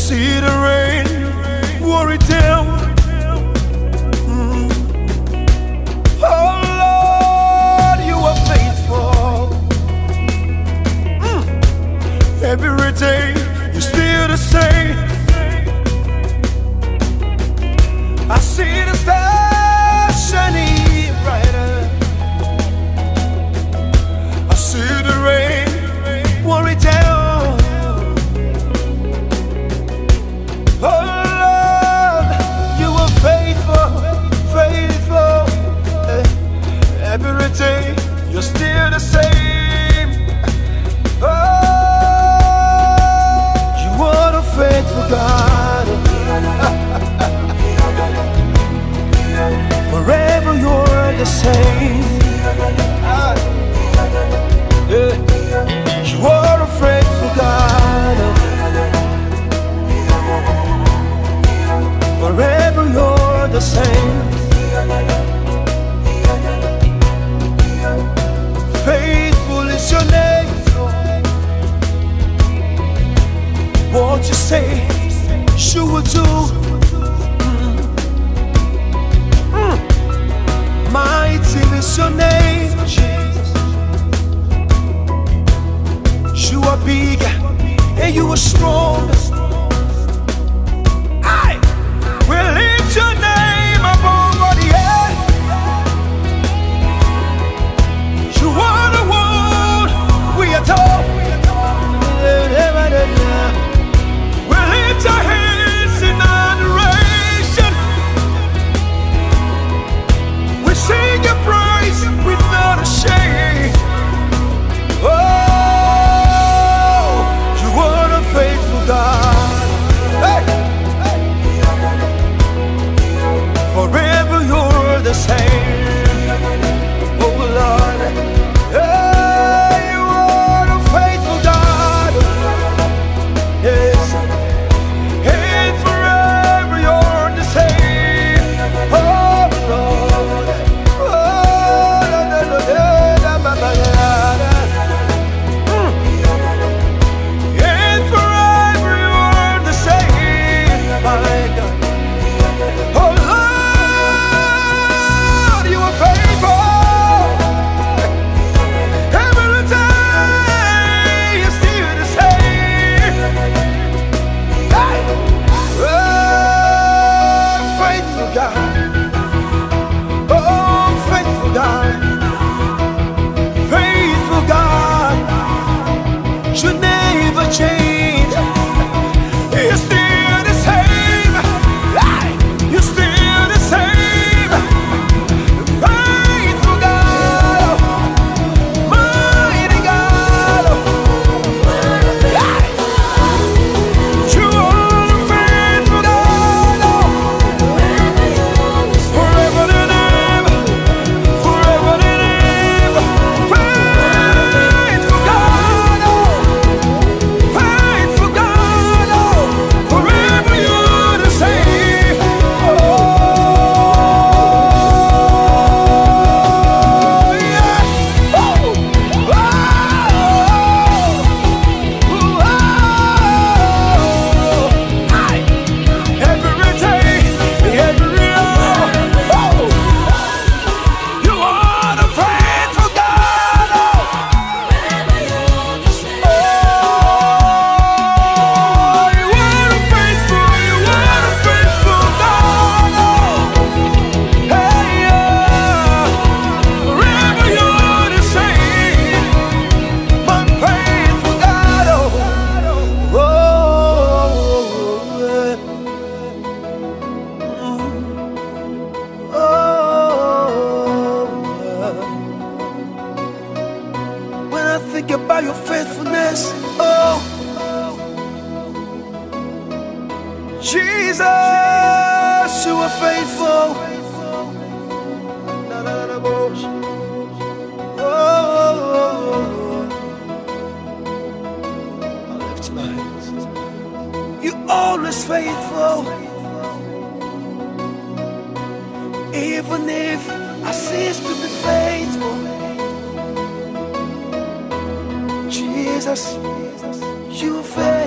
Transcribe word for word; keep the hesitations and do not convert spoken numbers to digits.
see the rain, worry down. Mm. Oh Lord, you are faithful. Mm. Every day you're still the same. I see the stars shining brighter. I see the rain, worry down. Every day you're still the same. Oh, you are the faithful God. Forever you're the same. Yeah. You are the faithful God. Forever you're the same. Faithful is your name. What you say, you will do. Mm. Mm. Mighty is your name, Jesus. You are big and you are strong. I will lift your name above all the earth. You are the one we adore. We lift our hands in adoration. We sing your praise without a shame. Oh, you are the faithful God. Hey. Forever you're the same. Oh Lord. Think about your faithfulness, oh Jesus, you are faithful. Oh, I lift my hands. You always faithful, even if I cease to be faithful. Jesus, you are faithful.